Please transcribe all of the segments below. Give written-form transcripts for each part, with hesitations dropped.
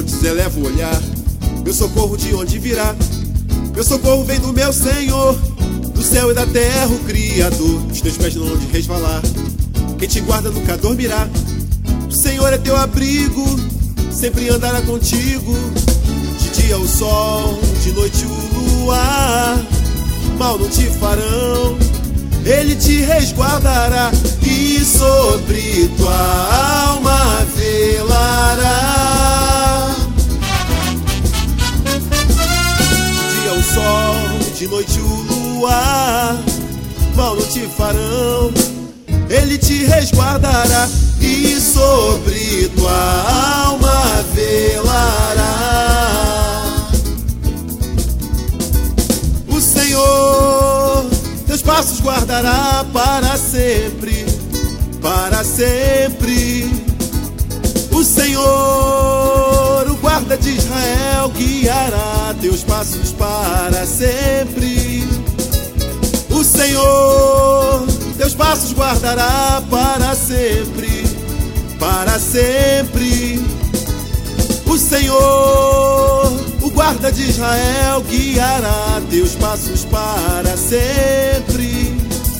montes elevo o olhar. Meu socorro de onde virá? Meu socorro vem do meu Senhor, do céu e da terra, o Criador. Os teus pés não hão de resvalar, quem te guarda nunca dormirá. O Senhor é teu abrigo, sempre andará contigo. De dia o sol, de noite o luar, mal não te farão, Ele te resguardará e sobre tua alma velará. De dia o sol, de noite o luar, mal não te farão, Ele te resguardará e sobre tua alma velará. O Senhor teus passos guardará para sempre, para sempre. O Senhor, o guarda de Israel, guiará teus passos para sempre. O Senhor teus passos guardará para sempre, para sempre. O Senhor, o guarda de Israel, guiará teus passos para sempre.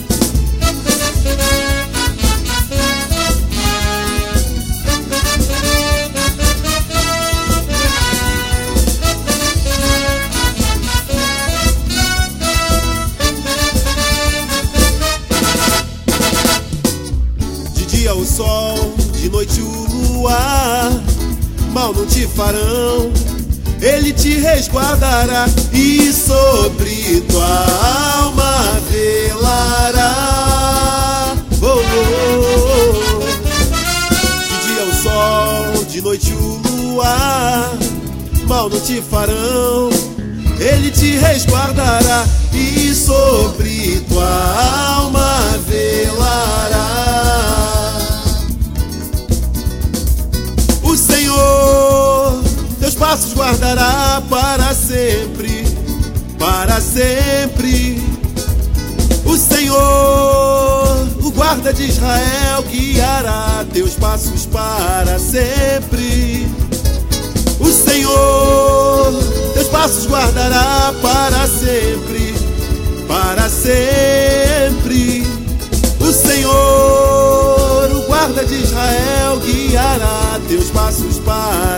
De dia o sol, de noite o luar, mal não te farão, Ele te resguardará e sobre tua alma velará. Oh, oh, oh. De dia o sol, de noite o luar, mal não te farão, Ele te resguardará e sobre tua alma velará. O Senhor teus passos guardará para sempre, para sempre. O Senhor, o guarda de Israel, guiará teus passos para sempre. O Senhor teus passos guardará para sempre, para sempre. O Senhor, o guarda de Israel, guiará teus passos para